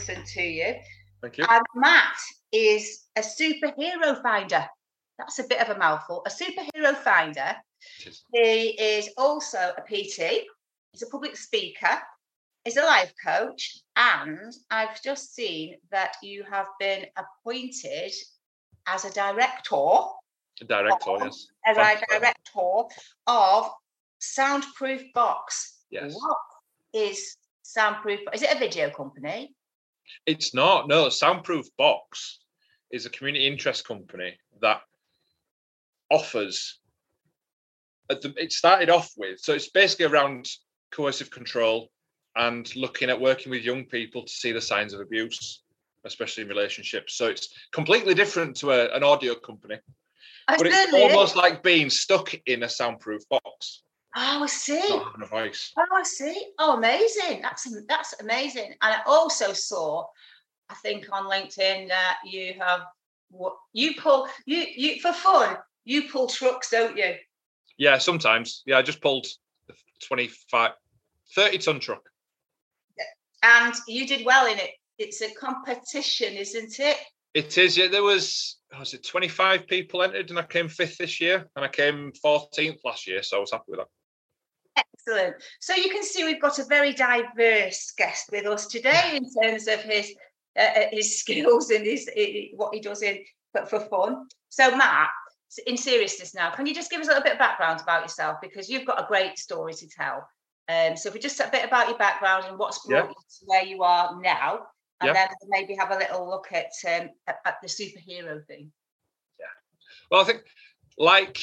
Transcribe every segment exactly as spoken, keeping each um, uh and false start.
listen to you. Thank you. And Matt is a superhero finder. That's a bit of a mouthful. A superhero finder. He is also a P T. He's a public speaker. He's a life coach. And I've just seen that you have been appointed as a director. A director, of, yes. As a director of Soundproof Box. Yes. What is Soundproof? Is it a video company? It's not. No, Soundproof Box is a community interest company that offers. It started off with, so it's basically around coercive control and looking at working with young people to see the signs of abuse, especially in relationships. So it's completely different to a, an audio company, I but it's almost like being stuck in a soundproof box. Oh, I see. Not having a voice. Oh, I see. Oh, amazing. That's that's amazing. And I also saw, I think on LinkedIn, that you have what you pull you you for fun. You pull trucks, don't you? Yeah, sometimes. Yeah, I just pulled a twenty-five, thirty ton truck. And you did well in it. It's a competition, isn't it? It is. Yeah, there was, was it twenty-five people entered, and I came fifth this year, and I came fourteenth last year, so I was happy with that. Excellent. So you can see we've got a very diverse guest with us today in terms of his uh, his skills and his what he does in but for fun. So Matt, in seriousness now, can you just give us a little bit of background about yourself, because you've got a great story to tell. Um, so if we just a bit about your background and what's brought yeah. you to where you are now, and yeah. then maybe have a little look at, um, at at the superhero thing. Yeah. Well, I think like.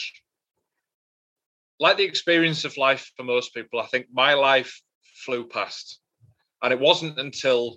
Like the experience of life for most people, I think my life flew past. And it wasn't until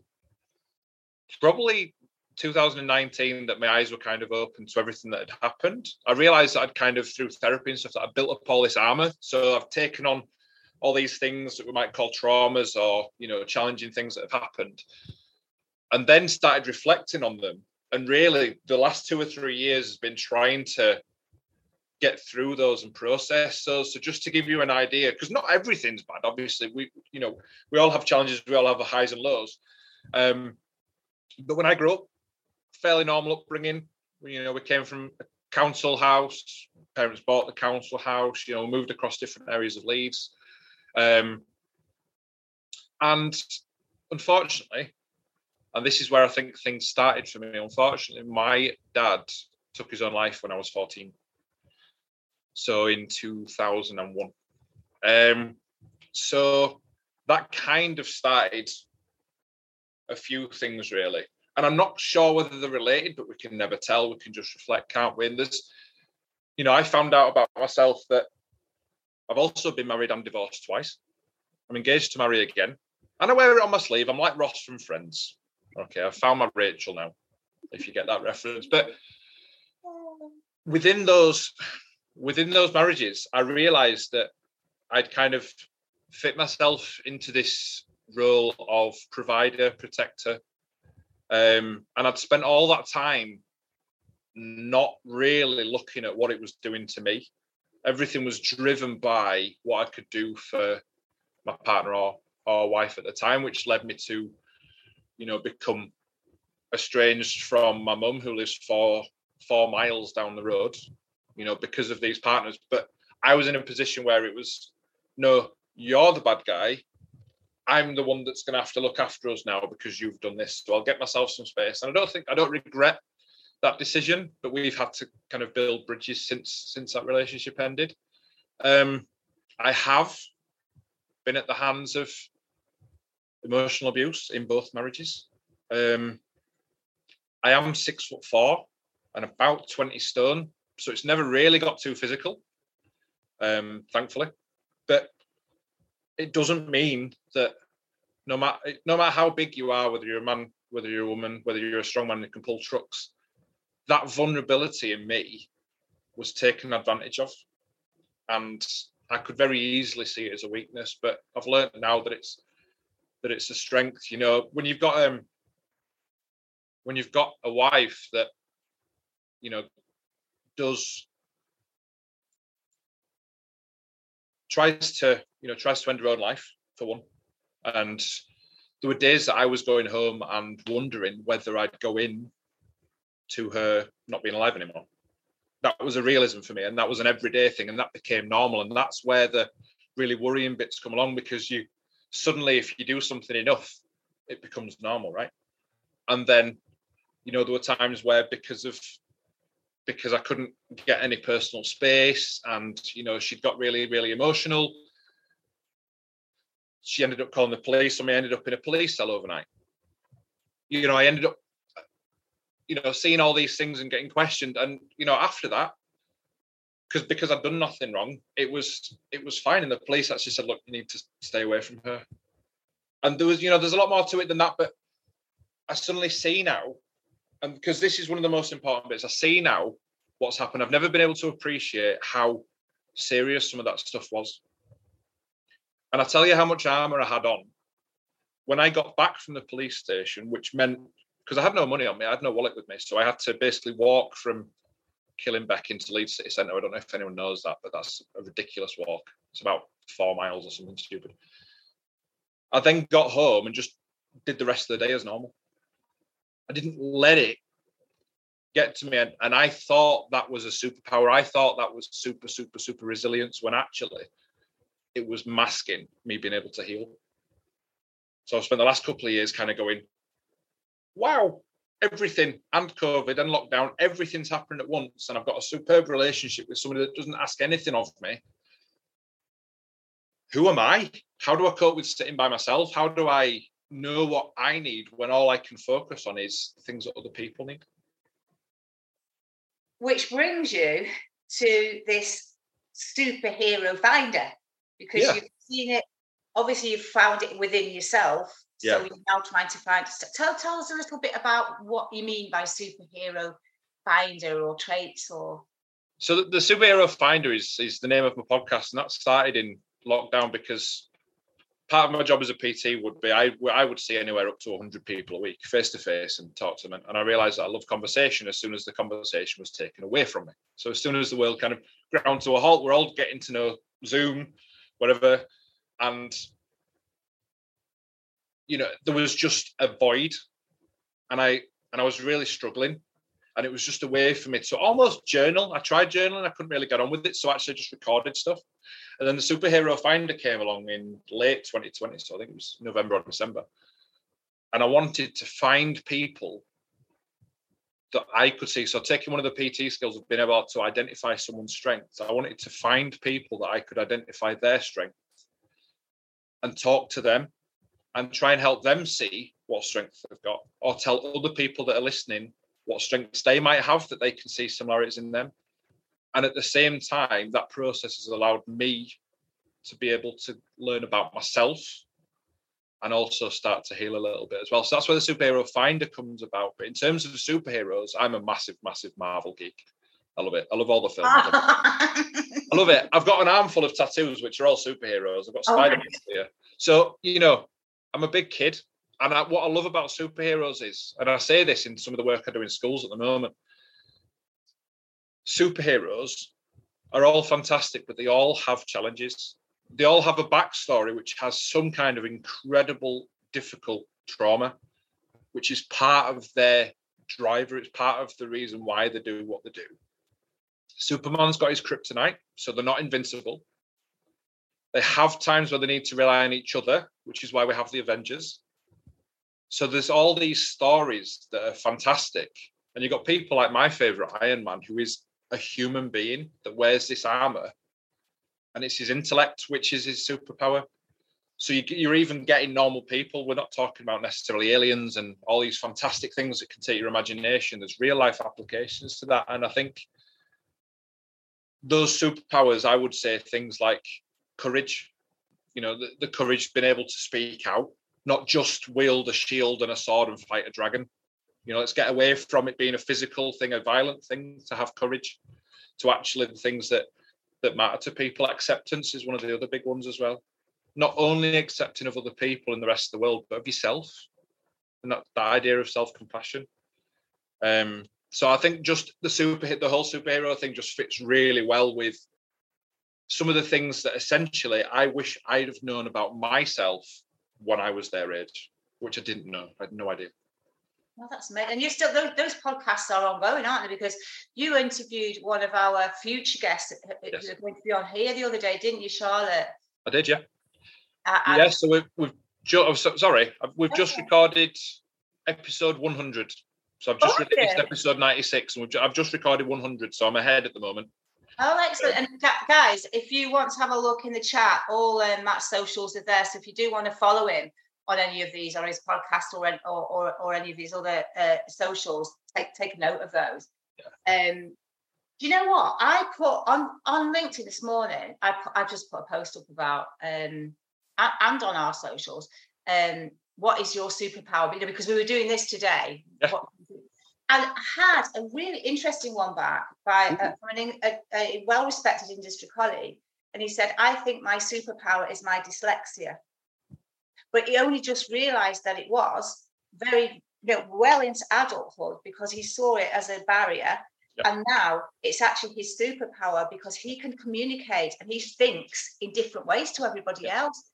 probably two thousand nineteen that my eyes were kind of open to everything that had happened. I realized that I'd kind of, through therapy and stuff, that I built up all this armor. So I've taken on all these things that we might call traumas or, you know, challenging things that have happened, and then started reflecting on them. And really, the last two or three years has been trying to get through those and process those. So just to give you an idea, because not everything's bad, obviously, we, you know, we all have challenges, we all have highs and lows. Um, but when I grew up, fairly normal upbringing. You know, we came from a council house. Parents bought the council house. You know, moved across different areas of Leeds, um, and unfortunately, and this is where I think things started for me. Unfortunately, my dad took his own life when I was fourteen. So in two thousand one. Um, so that kind of started a few things, really. And I'm not sure whether they're related, but we can never tell. We can just reflect, can't we? And there's, you know, I found out about myself that I've also been married and divorced twice. I'm engaged to marry again. And I wear it on my sleeve. I'm like Ross from Friends. Okay, I've found my Rachel now, if you get that reference. But within those... Within those marriages, I realised that I'd kind of fit myself into this role of provider, protector. Um, and I'd spent all that time not really looking at what it was doing to me. Everything was driven by what I could do for my partner or, or wife at the time, which led me to, you know, become estranged from my mum, who lives four, four miles down the road. You know, because of these partners. But I was in a position where it was, no, you're the bad guy. I'm the one that's going to have to look after us now because you've done this. So I'll get myself some space. And I don't think, I don't regret that decision, but we've had to kind of build bridges since, since that relationship ended. Um, I have been at the hands of emotional abuse in both marriages. Um, I am six foot four and about twenty stone. So it's never really got too physical, um, thankfully. But it doesn't mean that no matter no matter how big you are, whether you're a man, whether you're a woman, whether you're a strong man who can pull trucks, that vulnerability in me was taken advantage of. And I could very easily see it as a weakness, but I've learned now that it's that it's a strength. You know, when you've got um when you've got a wife that, you know, does tries to you know tries to end her own life, for one, and there were days that I was going home and wondering whether I'd go in to her not being alive anymore. That was a realism for me, and that was an everyday thing, and that became normal. And that's where the really worrying bits come along, because you suddenly, if you do something enough, it becomes normal, right? And then, you know, there were times where because of because I couldn't get any personal space, and you know, she'd got really, really emotional. She ended up calling the police, and we ended up in a police cell overnight. You know, I ended up, you know, seeing all these things and getting questioned. And, you know, after that, because because I'd done nothing wrong, it was it was fine. And the police actually said, look, you need to stay away from her. And there was, you know, there's a lot more to it than that. But I suddenly see now, and because this is one of the most important bits, I see now what's happened. I've never been able to appreciate how serious some of that stuff was. And I tell you how much armour I had on. When I got back from the police station, which meant, because I had no money on me, I had no wallet with me. So I had to basically walk from Killingbeck into Leeds City Centre. I don't know if anyone knows that, but that's a ridiculous walk. It's about four miles or something stupid. I then got home and just did the rest of the day as normal. I didn't let it get to me. And, and I thought that was a superpower. I thought that was super, super, super resilience, when actually it was masking me being able to heal. So I've spent the last couple of years kind of going, wow, everything and COVID and lockdown, everything's happened at once. And I've got a superb relationship with somebody that doesn't ask anything of me. Who am I? How do I cope with sitting by myself? How do I know what I need when all I can focus on is things that other people need? Which brings you to this superhero finder, because yeah. You've seen it. Obviously, you've found it within yourself. So yeah. You're now trying to find. Tell, tell us a little bit about what you mean by superhero finder, or traits, or. So the, the superhero finder is is the name of my podcast, and that started in lockdown because part of my job as a P T would be I I would see anywhere up to one hundred people a week face to face and talk to them, and, and I realised that I love conversation as soon as the conversation was taken away from me. So as soon as the world kind of ground to a halt, we're all getting to know Zoom, whatever. And, you know, there was just a void, and I and I was really struggling, and it was just a way for me to almost journal. I tried journaling, I couldn't really get on with it, so I actually just recorded stuff. And then the superhero finder came along in late twenty twenty, so I think it was November or December, and I wanted to find people that I could see. So taking one of the P T skills of being able to identify someone's strengths, I wanted to find people that I could identify their strengths and talk to them and try and help them see what strengths they've got, or tell other people that are listening what strengths they might have that they can see similarities in them. And at the same time, that process has allowed me to be able to learn about myself and also start to heal a little bit as well. So that's where the superhero finder comes about. But in terms of superheroes, I'm a massive, massive Marvel geek. I love it. I love all the films. I love it. I've got an armful of tattoos, which are all superheroes. I've got Spider-Man oh, here. So, you know, I'm a big kid. And I, what I love about superheroes is, and I say this in some of the work I do in schools at the moment, superheroes are all fantastic, but they all have challenges. They all have a backstory which has some kind of incredible, difficult trauma, which is part of their driver. It's part of the reason why they do what they do. Superman's got his kryptonite, so they're not invincible. They have times where they need to rely on each other, which is why we have the Avengers. So there's all these stories that are fantastic. And you've got people like my favourite Iron Man, who is a human being that wears this armour. And it's his intellect, which is his superpower. So you, you're even getting normal people. We're not talking about necessarily aliens and all these fantastic things that can take your imagination. There's real life applications to that. And I think those superpowers, I would say things like courage, you know, the, the courage, being able to speak out, not just wield a shield and a sword and fight a dragon. You know, let's get away from it being a physical thing, a violent thing, to have courage, to actually the things that, that matter to people. Acceptance is one of the other big ones as well. Not only accepting of other people and the rest of the world, but of yourself. And that, that idea of self-compassion. Um, so I think just the super the whole superhero thing just fits really well with some of the things that essentially I wish I'd have known about myself when I was their age. which I didn't know. I had no idea. Well, that's amazing. And you still, those, those podcasts are ongoing, aren't they? Because you interviewed one of our future guests yes. who were going to be on here the other day, didn't you, Charlotte? I did, yeah. Uh, yes, yeah, so we've, we've ju- oh, so, sorry, we've okay. just recorded episode one hundred. So I've just oh, released yeah. episode ninety-six, and we've, I've just recorded one hundred, so I'm ahead at the moment. Oh, excellent. Um, and guys, if you want to have a look in the chat, all um, Matt's socials are there. So if you do want to follow him on any of these, or his podcast, or or or, or any of these other uh, socials, take take note of those. Yeah. Um, do you know what I put on on LinkedIn this morning? I put, I just put a post up about um and on our socials. Um, what is your superpower? Because we were doing this today. Yeah. What, and I had a really interesting one back by uh, from an, a, a well-respected industry colleague, and he said, "I think my superpower is my dyslexia." But he only just realised that it was very, you know, well into adulthood because he saw it as a barrier, yeah. and now it's actually his superpower because he can communicate and he thinks in different ways to everybody yeah. else.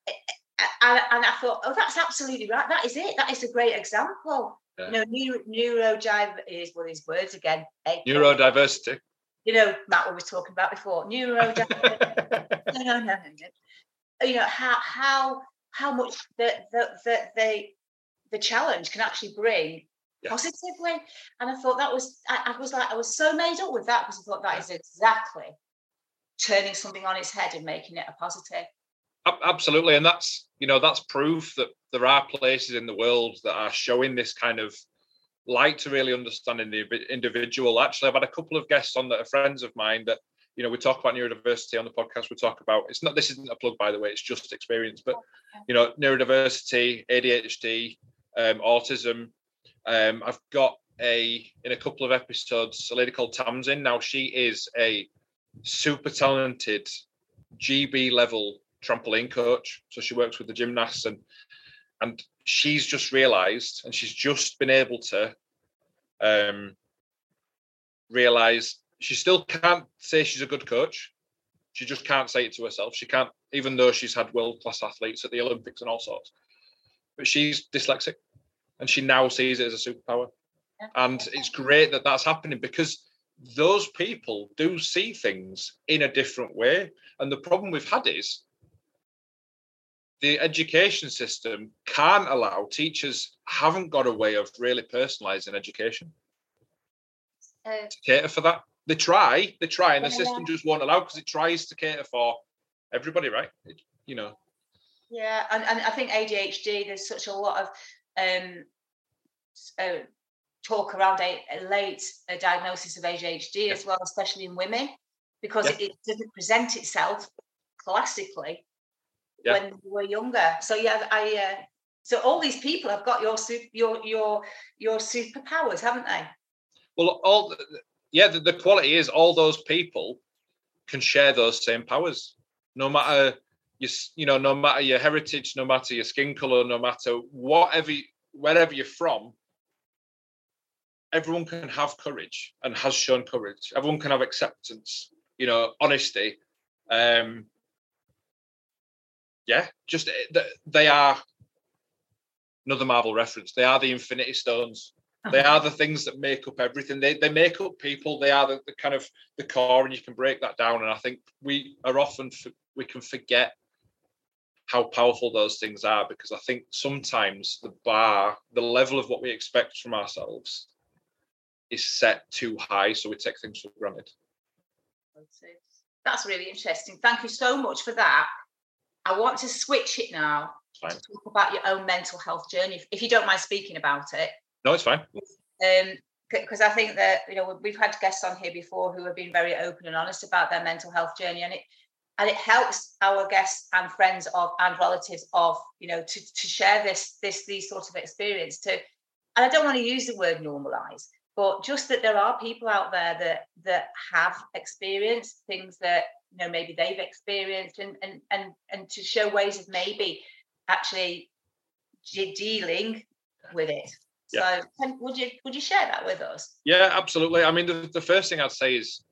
And, and I thought, oh, that's absolutely right. That is it. That is a great example. Yeah. You know, neuro, neurodiv is well, these words again. Neurodiversity. You know, Matt, what we were talking about before. Neurodiversity. no, no, no, no, no. You know how how how much the the the the, the challenge can actually bring yeah. positively. And I thought that was I, I was like I was so made up with that because I thought that is exactly turning something on its head and making it a positive. Absolutely, and that's you know that's proof that there are places in the world that are showing this kind of light to really understanding the individual. Actually, I've had a couple of guests on that are friends of mine that you know we talk about neurodiversity on the podcast. We talk about it's not this isn't a plug by the way, it's just experience, but you know neurodiversity, A D H D, um, autism. Um, I've got a in a couple of episodes a lady called Tamsin. Now she is a super talented G B level trampoline coach, so she works with the gymnasts, and and she's just realized and she's just been able to um realize she still can't say she's a good coach. She just can't say it to herself. She can't, even though she's had world-class athletes at the Olympics and all sorts, but she's dyslexic and she now sees it as a superpower. And it's great that that's happening because those people do see things in a different way. And the problem we've had is the education system can't allow, teachers haven't got a way of really personalising education uh, to cater for that. They try, they try, and the yeah. system just won't allow because it tries to cater for everybody, right? It, you know. Yeah, and, and I think A D H D, there's such a lot of um, uh, talk around a, a late a diagnosis of A D H D yeah. as well, especially in women, because yeah. it, it doesn't present itself classically. Yeah. When we were younger, so yeah, I. Uh, so all these people have got your your your your superpowers, haven't they? Well, all yeah, the, the quality is all those people can share those same powers, no matter your you know, no matter your heritage, no matter your skin color, no matter whatever, wherever you're from. Everyone can have courage and has shown courage. Everyone can have acceptance, you know, honesty. Um, Yeah, just they are another Marvel reference. They are the Infinity Stones. They are the things that make up everything. They they make up people. They are the, the kind of the core, and you can break that down. And I think we are often we can forget how powerful those things are because I think sometimes the bar, the level of what we expect from ourselves, is set too high, so we take things for granted. That's really interesting. Thank you so much for that. I want to switch it now fine. to talk about your own mental health journey, if, if you don't mind speaking about it. No, it's fine. Um, because I think that you know we've had guests on here before who have been very open and honest about their mental health journey, and it and it helps our guests and friends of and relatives of you know to to share this this these sorts of experience to. And I don't want to use the word normalize, but just that there are people out there that that have experienced things that you know maybe they've experienced, and and and and to show ways of maybe actually de- dealing with it. Yeah. So can, would you would you share that with us? Yeah, absolutely. I mean, the, the first thing I'd say is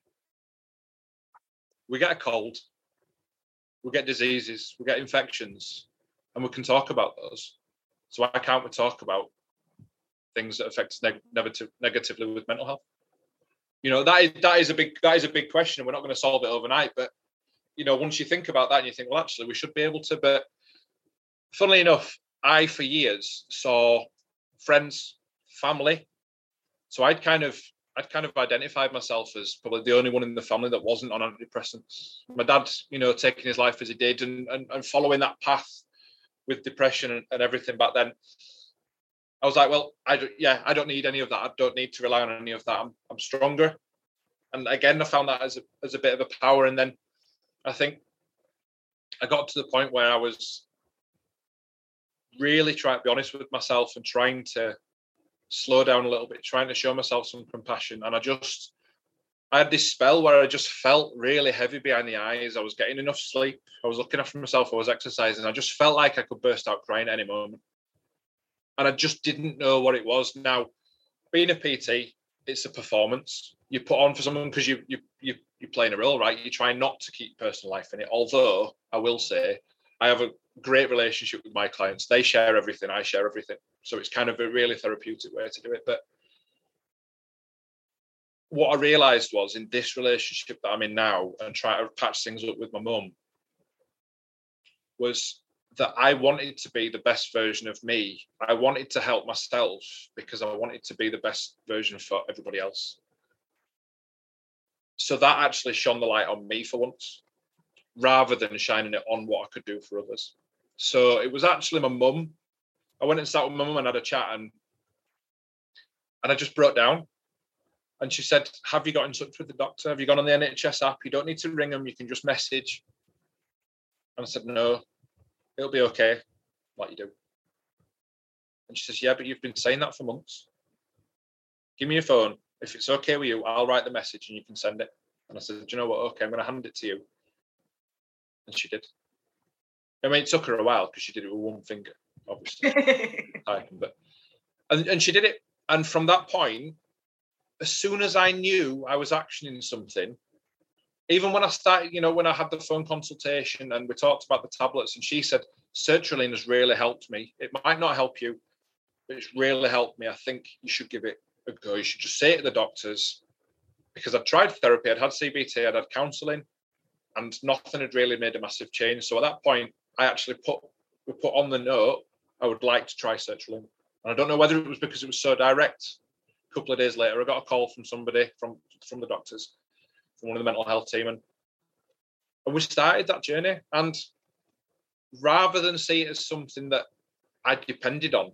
we get a cold, we get diseases, we get infections, and we can talk about those. So why can't we talk about things that affect us neg- negative, negatively with mental health? You know, that is that is a big that is a big question. We're not going to solve it overnight, but you know, once you think about that and you think, well, actually, we should be able to. But funnily enough, I for years saw friends, family. So I'd kind of I'd kind of identified myself as probably the only one in the family that wasn't on antidepressants. My dad, you know, taking his life as he did and and, and following that path with depression and, and everything back then. I was like, well, I don't, yeah, I don't need any of that. I don't need to rely on any of that. I'm, I'm stronger. And again, I found that as a, as a bit of a power. And then I think I got to the point where I was really trying to be honest with myself and trying to slow down a little bit, trying to show myself some compassion. And I just, I had this spell where I just felt really heavy behind the eyes. I was getting enough sleep. I was looking after myself. I was exercising. I just felt like I could burst out crying at any moment. And I just didn't know what it was. Now, being a P T, it's a performance you put on for someone because you you you you're playing a role, right? You try not to keep personal life in it. Although I will say, I have a great relationship with my clients. They share everything. I share everything. So it's kind of a really therapeutic way to do it. But what I realised was in this relationship that I'm in now and trying to patch things up with my mum was that I wanted to be the best version of me. I wanted to help myself because I wanted to be the best version for everybody else. So that actually shone the light on me for once, rather than shining it on what I could do for others. So it was actually my mum. I went and sat with my mum and had a chat, and and I just broke down. And she said, have you got in touch with the doctor? Have you gone on the N H S app? You don't need to ring them. You can just message. And I said, no. It'll be okay, like you do. And she says, yeah, but you've been saying that for months. Give me your phone. If it's okay with you, I'll write the message and you can send it. And I said, do you know what? Okay, I'm going to hand it to you. And she did. I mean, it took her a while because she did it with one finger, obviously. but and, and she did it. And from that point, as soon as I knew I was actioning something, even when I started, you know, when I had the phone consultation and we talked about the tablets, and she said, sertraline has really helped me. It might not help you, but it's really helped me. I think you should give it a go. You should just say it to the doctors, because I'd tried therapy, I'd had C B T, I'd had counselling, and nothing had really made a massive change. So at that point, I actually put we put on the note, I would like to try sertraline. And I don't know whether it was because it was so direct. A couple of days later, I got a call from somebody from, from the doctors, from one of the mental health team, and, and we started that journey. And rather than see it as something that I depended on,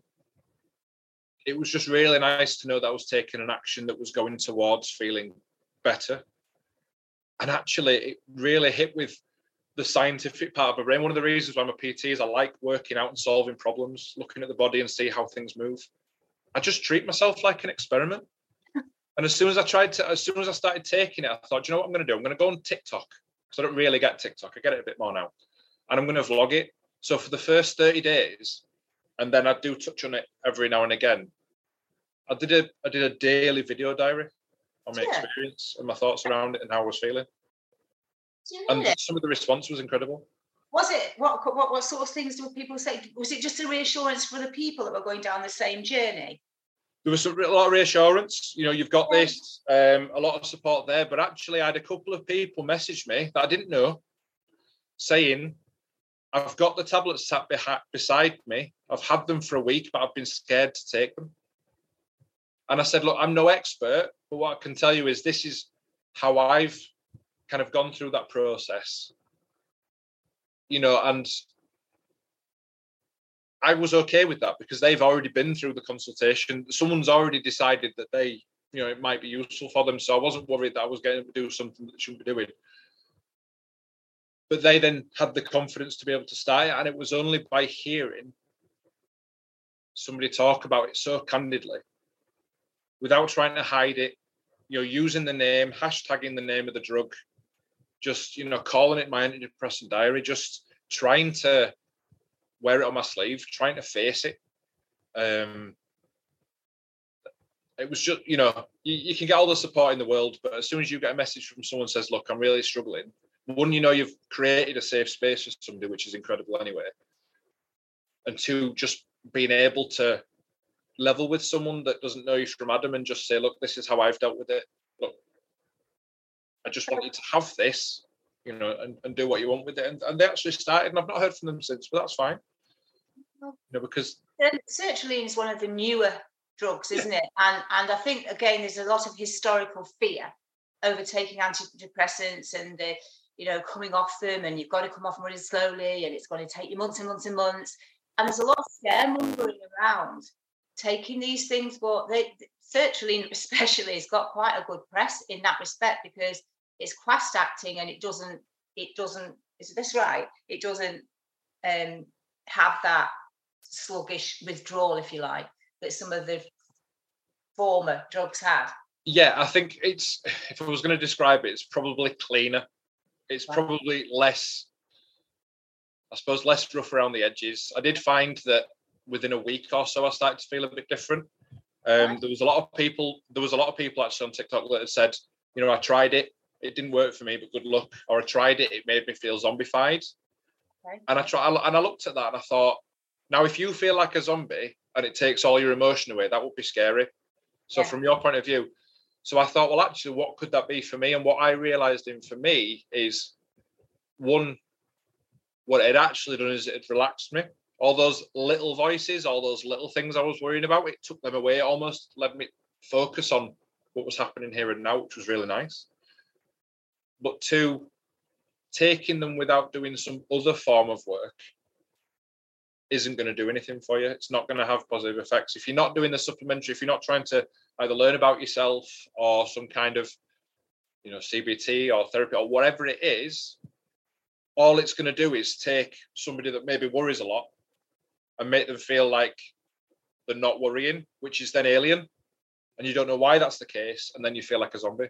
it was just really nice to know that I was taking an action that was going towards feeling better. And actually, it really hit with the scientific part of my brain. One of the reasons why I'm a P T is I like working out and solving problems, looking at the body and see how things move. I just treat myself like an experiment. And as soon as I tried to, as soon as I started taking it, I thought, do you know what I'm going to do? I'm going to go on TikTok, because I don't really get TikTok. I get it a bit more now. And I'm going to vlog it. So for the first thirty days, and then I do touch on it every now and again, I did a I did a daily video diary on my yeah. experience and my thoughts around it and how I was feeling. And it? some of the response was incredible. Was it? What, what what sort of things do people say? Was it just a reassurance for the people that were going down the same journey? There was a lot of reassurance. You know, you've got yeah. this, um, a lot of support there. But actually, I had a couple of people message me that I didn't know, saying, I've got the tablets sat behind, beside me. I've had them for a week, but I've been scared to take them. And I said, look, I'm no expert, but what I can tell you is this is how I've kind of gone through that process. You know, and I was okay with that because they've already been through the consultation. Someone's already decided that they, you know, it might be useful for them. So I wasn't worried that I was going to do something that they shouldn't be doing. But they then had the confidence to be able to start it. And it was only by hearing somebody talk about it so candidly, without trying to hide it, you know, using the name, hashtagging the name of the drug, just, you know, calling it my antidepressant diary, just trying to wear it on my sleeve, trying to face it. Um, it was just, you know, you, you can get all the support in the world, but as soon as you get a message from someone says, look, I'm really struggling, one, you know, you've created a safe space for somebody, which is incredible anyway. And two, just being able to level with someone that doesn't know you from Adam and just say, look, this is how I've dealt with it. Look, I just want you to have this, you know, and, and do what you want with it. And, and they actually started, and I've not heard from them since, but that's fine. You know, because sertraline is one of the newer drugs, isn't yeah. it? And and I think again, there's a lot of historical fear over taking antidepressants and the, you know, coming off them, and you've got to come off them really slowly, and it's going to take you months and months and months. And there's a lot of scaremongering around taking these things, but they, sertraline especially has got quite a good press in that respect because it's fast acting and it doesn't, it doesn't, is this right? It doesn't um, have that sluggish withdrawal, if you like, that some of the former drugs had. Yeah, I think it's, if I was going to describe it, it's probably cleaner. It's right. Probably less, I suppose, less rough around the edges. I did find that within a week or so, I started to feel a bit different. Um, right. There was a lot of people, there was a lot of people actually on TikTok that had said, you know, I tried it, it didn't work for me, but good luck. Or I tried it, it made me feel zombified. Okay. And I try, and I looked at that and I thought, now if you feel like a zombie and it takes all your emotion away, that would be scary. So yeah. From your point of view, so I thought, well, actually, what could that be for me? And what I realised in for me is, one, what it actually done is it had relaxed me. All those little voices, all those little things I was worrying about, it took them away almost, let me focus on what was happening here and now, which was really nice. But two, taking them without doing some other form of work isn't going to do anything for you. It's not going to have positive effects. If you're not doing the supplementary, if you're not trying to either learn about yourself or some kind of, you know, C B T or therapy or whatever it is, all it's going to do is take somebody that maybe worries a lot and make them feel like they're not worrying, which is then alien. And you don't know why that's the case. And then you feel like a zombie.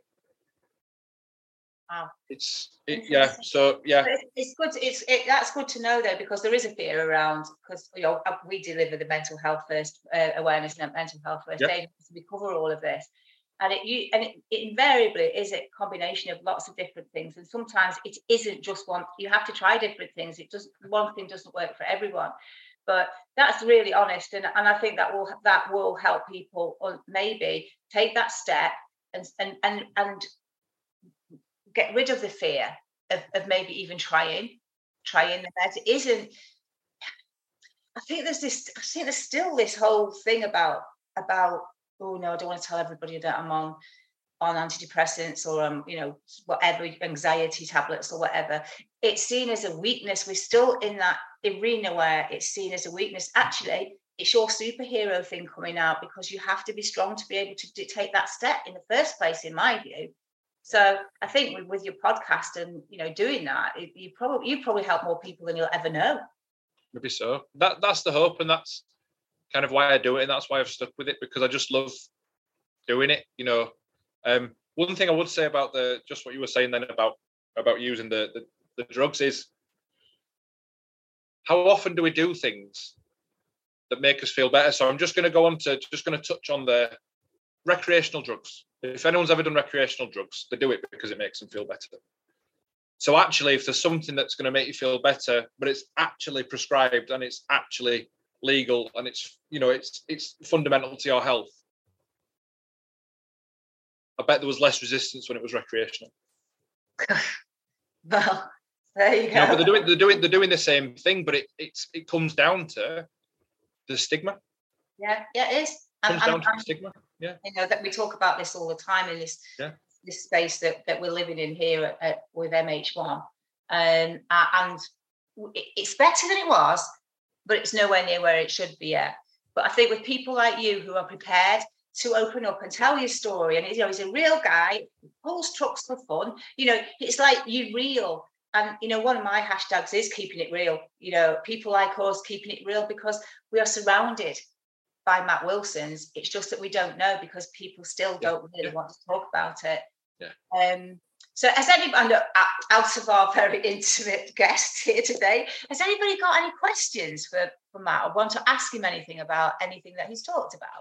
Wow. It's, it, yeah. So, yeah. But it's good. It's, it, that's good to know, though, because there is a fear around, because, you know, we deliver the mental health first, uh, awareness and mental health first yeah. aid. We cover all of this. And it, you, and it, it invariably is a combination of lots of different things. And sometimes it isn't just one. You have to try different things. It doesn't, one thing doesn't work for everyone. But that's really honest, and, and I think that will that will help people maybe take that step and and and and get rid of the fear of, of maybe even trying trying the meds. It isn't. I think there's this. I think there's still this whole thing about about oh no, I don't want to tell everybody that I'm on on antidepressants or um you know whatever, anxiety tablets or whatever. It's seen as a weakness. We're still in that arena where it's seen as a weakness. Actually, it's your superhero thing coming out, because you have to be strong to be able to do, take that step in the first place, in my view. So I think with, with your podcast and, you know, doing that, it, you probably you probably help more people than you'll ever know. Maybe so. That that's the hope, and that's kind of why I do it, and that's why I've stuck with it, because I just love doing it. You know, um, one thing I would say about the just what you were saying then about about using the the, the drugs is, how often do we do things that make us feel better? So I'm just going to go on to just going to touch on the recreational drugs. If anyone's ever done recreational drugs, they do it because it makes them feel better. So actually, if there's something that's going to make you feel better, but it's actually prescribed and it's actually legal and it's, you know, it's it's fundamental to your health, I bet there was less resistance when it was recreational. Well, there you go. No, but they're doing they're doing they're doing the same thing, but it it's it comes down to the stigma. Yeah, yeah, it is. It comes and, down and, to and, the stigma. Yeah. You know that we talk about this all the time in this yeah. this space that, that we're living in here at, at, with M H one, um, and it's better than it was, but it's nowhere near where it should be yet. But I think with people like you who are prepared to open up and tell your story, and you know he's a real guy, pulls trucks for fun. You know, it's like you real. And, you know, one of my hashtags is keeping it real. You know, people like us keeping it real because we are surrounded by Matt Wilsons. It's just that we don't know because people still don't yeah, really yeah. want to talk about it. Yeah. Um. So has anybody, out of our very intimate guests here today, has anybody got any questions for, for Matt or want to ask him anything about anything that he's talked about?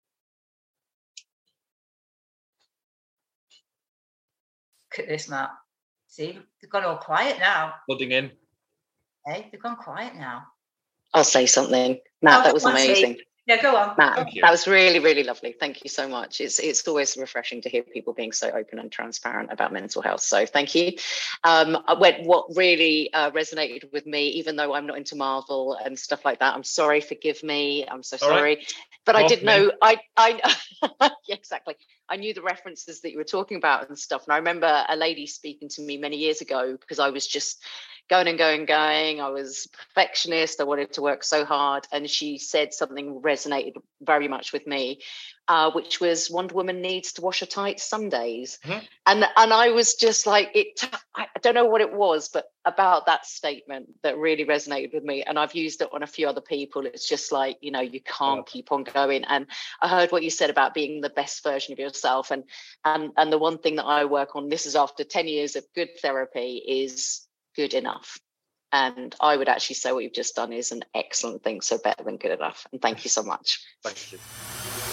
Look at this, Matt. See, they've gone all quiet now. Flooding in. Hey, they've gone quiet now. I'll say something. Matt, oh, that was on, amazing. Steve. Yeah, go on. Matt, that was really, really lovely. Thank you so much. It's it's always refreshing to hear people being so open and transparent about mental health. So thank you. Um, what, what really uh, resonated with me, even though I'm not into Marvel and stuff like that, I'm sorry, forgive me. I'm so sorry. Right. But More I did know, I, I, yeah, exactly. I knew the references that you were talking about and stuff. And I remember a lady speaking to me many years ago because I was just going and going, going. I was a perfectionist. I wanted to work so hard. And she said something resonated very much with me, uh, which was Wonder Woman needs to wash her tights some days. Mm-hmm. And, and I was just like, it. I don't know what it was, but about that statement that really resonated with me. And I've used it on a few other people. It's just like, you know, you can't oh. keep on going. And I heard what you said about being the best version of yourself. And, and, and the one thing that I work on, this is after ten years of good therapy, is good enough. And I would actually say what you've just done is an excellent thing. So better than good enough. And thank you so much. Thank you.